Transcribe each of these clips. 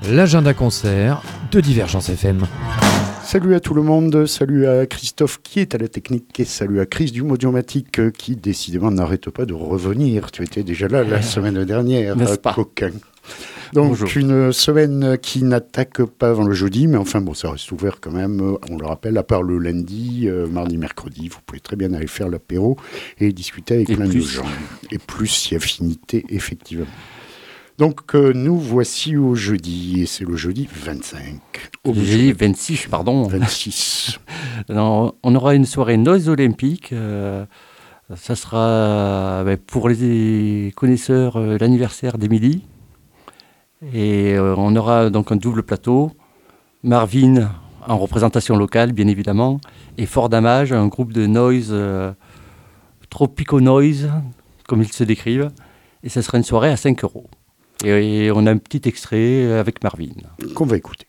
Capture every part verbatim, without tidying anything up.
l'agenda concert de Divergence F M. Salut à tout le monde, salut à Christophe qui est à la technique et salut à Chris du Modiomatique qui décidément n'arrête pas de revenir. Tu étais déjà là la semaine dernière, n'est-ce pas ? coquin. Donc Bonjour. Une semaine qui n'attaque pas avant le jeudi, mais enfin bon, ça reste ouvert quand même, on le rappelle, à part le lundi, euh, mardi, mercredi, vous pouvez très bien aller faire l'apéro et discuter avec et plein plus. de gens. Et plus si affinité, effectivement. Donc euh, nous voici au jeudi, et c'est le jeudi vingt-cinq. Au Jeudi vingt-six, pardon. vingt-six. Alors, on aura une soirée Noise Olympique. Euh, ça sera ben, pour les connaisseurs euh, l'anniversaire d'Émilie. Et euh, on aura donc un double plateau. Marvin en représentation locale, bien évidemment. Et Fort Damage, un groupe de noise, euh, tropico noise, comme ils se décrivent. Et ça sera une soirée à cinq euros. Et, et on a un petit extrait avec Marvin. Qu'on va écouter.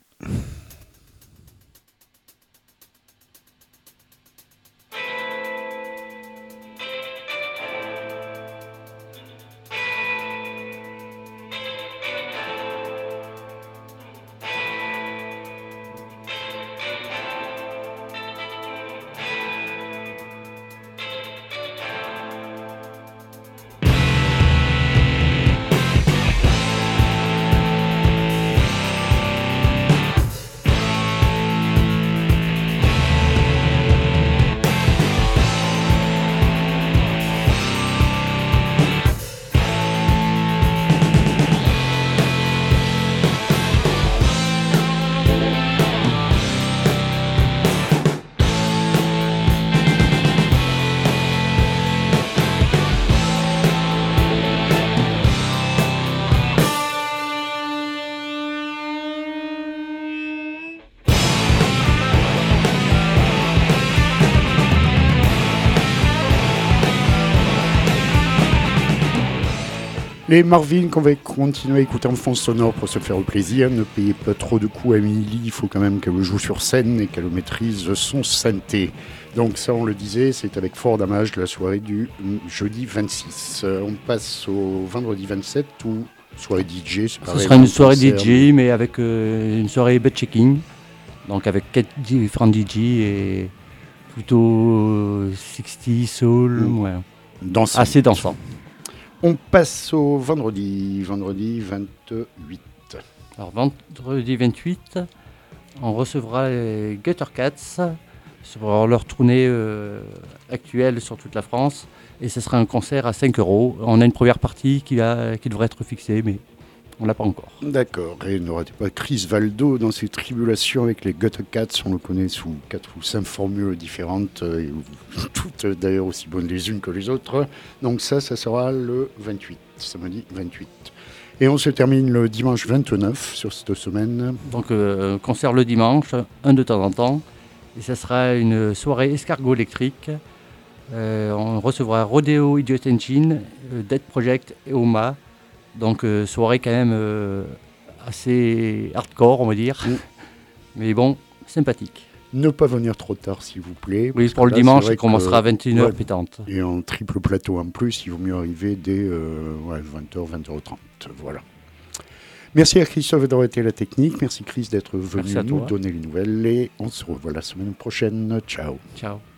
Les Marvin qu'on va continuer à écouter en fond sonore pour se faire plaisir. Ne payez pas trop de coups à Émilie, il faut quand même qu'elle joue sur scène et qu'elle maîtrise son synthé. Donc ça on le disait, c'est avec Fort Damage la soirée du jeudi vingt-six. Euh, on passe au vendredi vingt-sept ou soirée D J, c'est pareil. Ce sera une soirée D J mais avec euh, une soirée bed-checking. Donc avec quatre différents D J et plutôt soixante soul, mmh. ouais. Dansant. Assez dansant. On passe au vendredi, vendredi vingt-huit. Alors vendredi vingt-huit, on recevra les Gutter Cats sur leur tournée euh, actuelle sur toute la France. Et ce sera un concert à cinq euros. On a une première partie qui, a, qui devrait être fixée, mais on ne l'a pas encore. D'accord. Et ne ratez pas Chris Valdo dans ses tribulations avec les Gutter Cats. On le connaît sous quatre ou cinq formules différentes, et toutes d'ailleurs aussi bonnes les unes que les autres. Donc ça, ça sera le vingt-huit, samedi vingt-huit. Et on se termine le dimanche vingt-neuf sur cette semaine. Donc euh, concert le dimanche, un de temps en temps. Et ça sera une soirée escargot électrique. Euh, on recevra Rodeo Idiot Engine, euh, Dead Project et Oma. Donc euh, soirée quand même euh, assez hardcore, on va dire. Mmh. Mais bon, sympathique. Ne pas venir trop tard, s'il vous plaît. Oui, pour le là, dimanche, il commencera à vingt et une heures ouais, pétante. Et en triple plateau en plus, il vaut mieux arriver dès euh, ouais, vingt heures, vingt heures trente. Voilà. Merci à Christophe d'avoir été à la technique. Merci Chris d'être venu nous donner les nouvelles. Et on se revoit la semaine prochaine. Ciao. Ciao.